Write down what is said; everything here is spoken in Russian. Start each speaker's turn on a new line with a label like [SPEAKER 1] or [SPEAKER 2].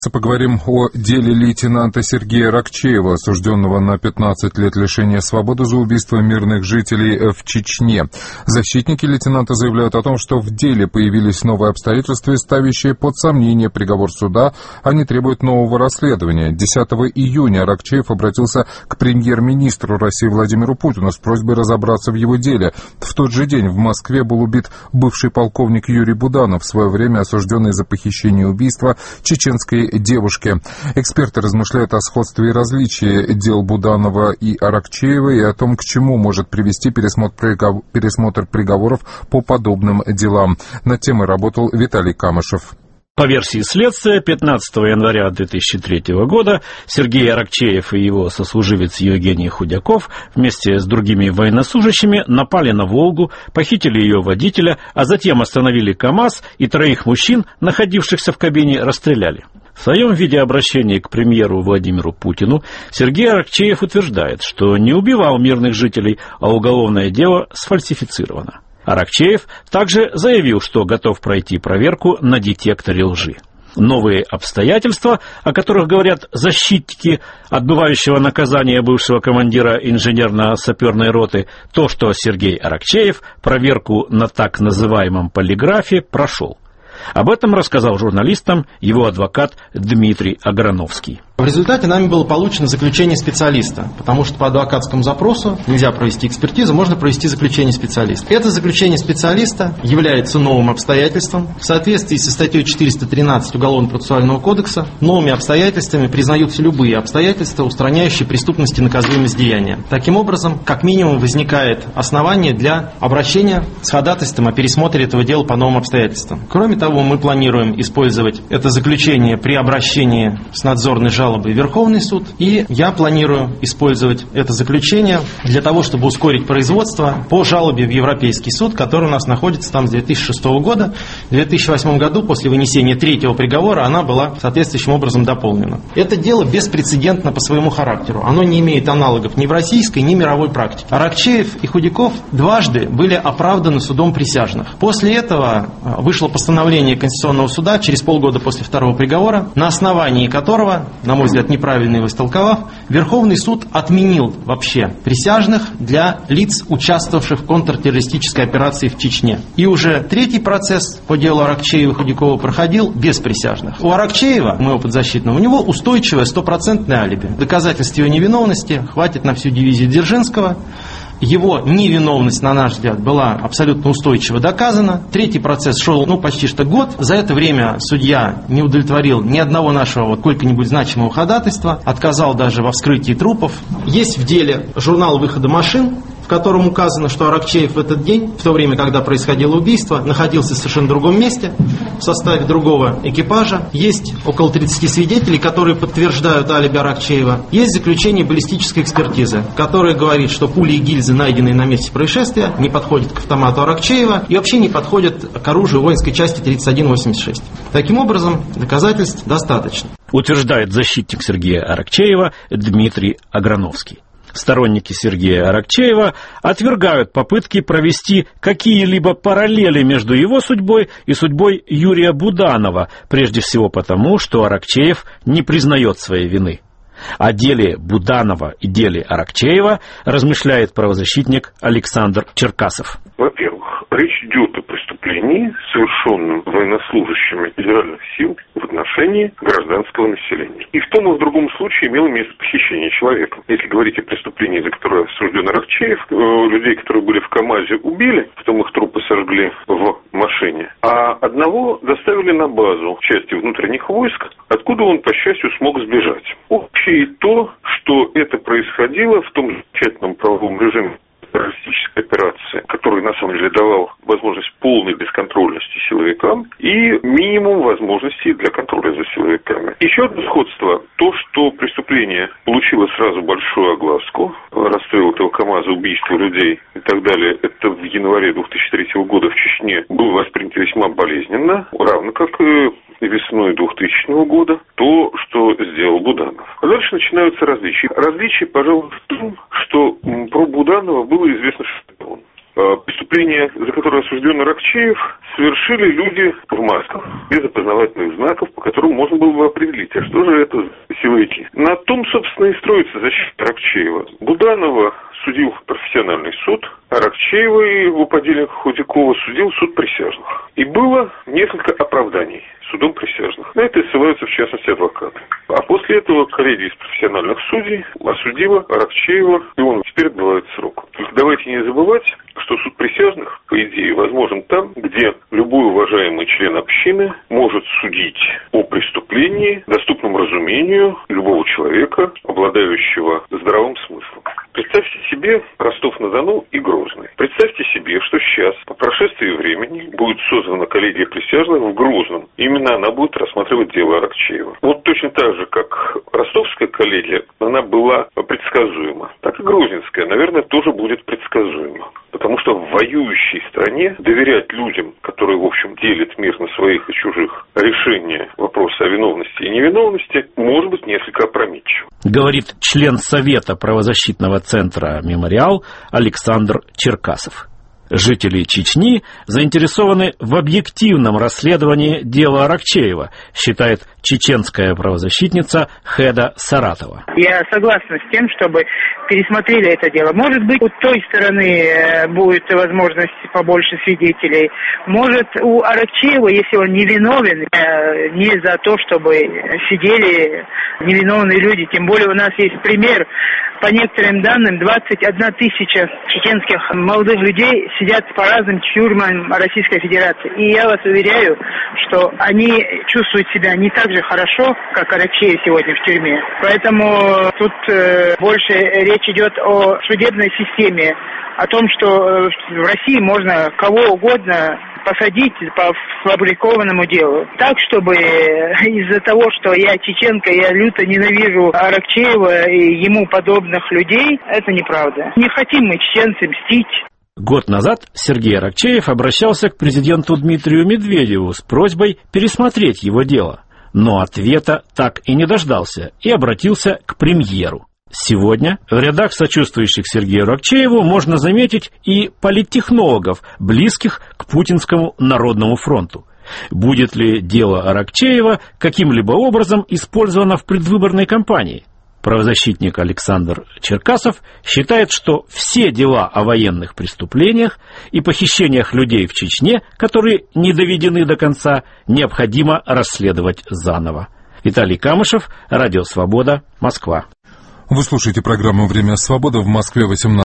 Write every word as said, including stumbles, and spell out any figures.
[SPEAKER 1] Поговорим о деле лейтенанта Сергея Аракчеева, осужденного на пятнадцать лет лишения свободы за убийство мирных жителей в Чечне. Защитники лейтенанта заявляют о том, что в деле появились новые обстоятельства, ставящие под сомнение приговор суда. Они требуют нового расследования. десятого июня Аракчеев обратился к премьер-министру России Владимиру Путину с просьбой разобраться в его деле. В тот же день в Москве был убит бывший полковник Юрий Буданов, в свое время осужденный за похищение и убийство чеченской девушки. Эксперты размышляют о сходстве и различии дел Буданова и Аракчеева и о том, к чему может привести пересмотр приговоров по подобным делам. Над темой работал Виталий Камышев.
[SPEAKER 2] По версии следствия, пятнадцатого января две тысячи третьего года Сергей Аракчеев и его сослуживец Евгений Худяков вместе с другими военнослужащими напали на «Волгу», похитили ее водителя, а затем остановили КАМАЗ и троих мужчин, находившихся в кабине, расстреляли. В своем видеообращении к премьеру Владимиру Путину Сергей Аракчеев утверждает, что не убивал мирных жителей, а уголовное дело сфальсифицировано. Аракчеев также заявил, что готов пройти проверку на детекторе лжи. Новые обстоятельства, о которых говорят защитники отбывающего наказания бывшего командира инженерно-саперной роты, то, что Сергей Аракчеев проверку на так называемом полиграфе прошел. Об этом рассказал журналистам его адвокат Дмитрий Аграновский.
[SPEAKER 3] В результате нами было получено заключение специалиста, потому что по адвокатскому запросу нельзя провести экспертизу, можно провести заключение специалиста. Это заключение специалиста является новым обстоятельством. В соответствии со статьей четыреста тринадцать Уголовно-процессуального кодекса новыми обстоятельствами признаются любые обстоятельства, устраняющие преступность и наказуемость деяния. Таким образом, как минимум возникает основание для обращения с ходатайством о пересмотре этого дела по новым обстоятельствам. Кроме того, мы планируем использовать это заключение при обращении с надзорной жалобой в Верховный суд, и я планирую использовать это заключение для того, чтобы ускорить производство по жалобе в Европейский суд, который у нас находится там с две тысячи шестого года. В две тысячи восьмом году, после вынесения третьего приговора, она была соответствующим образом дополнена. Это дело беспрецедентно по своему характеру. Оно не имеет аналогов ни в российской, ни в мировой практике. Аракчеев и Худяков дважды были оправданы судом присяжных. После этого вышло постановление Конституционного суда через полгода после второго приговора, на основании которого, на мой взгляд, неправильно его истолковав, Верховный суд отменил вообще присяжных для лиц, участвовавших в контртеррористической операции в Чечне. И уже третий процесс по делу Аракчеева и Худякова проходил без присяжных. У Аракчеева, моего подзащитного, у него устойчивое стопроцентное алиби. Доказательств его невиновности хватит на всю дивизию Дзержинского. Его невиновность, на наш взгляд, была абсолютно устойчиво доказана. Третий процесс шел, ну, почти что год. За это время судья не удовлетворил ни одного нашего вот сколько-нибудь значимого ходатайства, отказал даже во вскрытии трупов. Есть в деле журнал выхода машин, в котором указано, что Аракчеев в этот день, в то время, когда происходило убийство, находился в совершенно другом месте, в составе другого экипажа. Есть около тридцати свидетелей, которые подтверждают алиби Аракчеева. Есть заключение баллистической экспертизы, которое говорит, что пули и гильзы, найденные на месте происшествия, не подходят к автомату Аракчеева и вообще не подходят к оружию воинской части тридцать один восемьдесят шесть. Таким образом, доказательств достаточно.
[SPEAKER 2] Утверждает защитник Сергея Аракчеева Дмитрий Аграновский. Сторонники Сергея Аракчеева отвергают попытки провести какие-либо параллели между его судьбой и судьбой Юрия Буданова, прежде всего потому, что Аракчеев не признает своей вины. О деле Буданова и деле Аракчеева размышляет правозащитник Александр Черкасов.
[SPEAKER 4] Во-первых, речь идет о преступлении, совершенном военнослужащими федеральных сил в отношении гражданского населения. И в том и в другом случае имело место похищение человека. Если говорить о преступлении, за которое осужден Аракчеев, людей, которые были в КАМАЗе, убили, потом их трупы сожгли в машине, а одного доставили на базу части внутренних войск, откуда он, по счастью, смог сбежать. Общее то, что это происходило в том замечательном правовом режиме террористической операции, который на самом деле давал возможность полной бесконтрольности силовикам и минимум возможностей для контроля за силовиками. Еще одно сходство, то, что преступление получило сразу большую огласку, расстрел этого КАМАЗа, убийство людей и так далее, это в январе две тысячи третьего года в Чечне было воспринято весьма болезненно, равно как и весной двухтысячного года, то, что сделал Буданов. А дальше начинаются различия. Различия, пожалуй, в том, что про Буданова было известно, что он. Преступления, за которые осужден Аракчеев, совершили люди в масках, без опознавательных знаков, по которым можно было бы определить, а что же это за силовики. На том, собственно, и строится защита Аракчеева. Буданова судил профессиональный суд, Аракчеева и его подельника Худякова судил суд присяжных. И было несколько оправданий судом присяжных. На это ссылаются, в частности, адвокаты. А после этого коллегия из профессиональных судей осудила Аракчеева, и он теперь отбывает срок. Только давайте не забывать, что суд присяжных, по идее, возможен там, где любой уважаемый член общины может судить о преступлении, доступном разумению любого человека, обладающего здравым смыслом. Представьте себе Ростов-на-Дону и Грозный. Представьте себе, что сейчас, по прошествии времени, будет создана коллегия присяжных в Грозном. Именно она будет рассматривать дело Аракчеева. Вот точно так же, как ростовская коллегия, она была предсказуема, так и грозненская, наверное, тоже будет предсказуема. Потому что в воюющей стране доверять людям, которые, в общем, делят мир на своих и чужих, решение вопроса о виновности и невиновности, может быть несколько опрометчиво.
[SPEAKER 2] Говорит член Совета правозащитного центра «Мемориал» Александр Черкасов. Жители Чечни заинтересованы в объективном расследовании дела Аракчеева, считает чеченская правозащитница Хеда Саратова.
[SPEAKER 5] Я согласна с тем, чтобы пересмотрели это дело. Может быть, у той стороны будет возможность побольше свидетелей. Может, у Аракчеева, если он невиновен, не за то, чтобы сидели невиновные люди. Тем более у нас есть пример. По некоторым данным, двадцать одна тысяча чеченских молодых людей сидят по разным тюрьмам Российской Федерации. И я вас уверяю, что они чувствуют себя не так же хорошо, как Аракчеев сегодня в тюрьме. Поэтому тут э, больше речь идет о судебной системе, о том, что в России можно кого угодно посадить по сфабрикованному делу. Так, чтобы из-за того, что я чеченка, я люто ненавижу Аракчеева и ему подобных людей, это неправда. Не хотим мы, чеченцы, мстить.
[SPEAKER 2] Год назад Сергей Аракчеев обращался к президенту Дмитрию Медведеву с просьбой пересмотреть его дело. Но ответа так и не дождался и обратился к премьеру. Сегодня в рядах сочувствующих Сергею Аракчееву можно заметить и политтехнологов, близких к Путинскому Народному фронту. Будет ли дело Аракчеева каким-либо образом использовано в предвыборной кампании? Правозащитник Александр Черкасов считает, что все дела о военных преступлениях и похищениях людей в Чечне, которые не доведены до конца, необходимо расследовать заново. Виталий Камышев, Радио Свобода, Москва.
[SPEAKER 1] Вы слушаете программу «Время свободы» в Москве восемнадцать.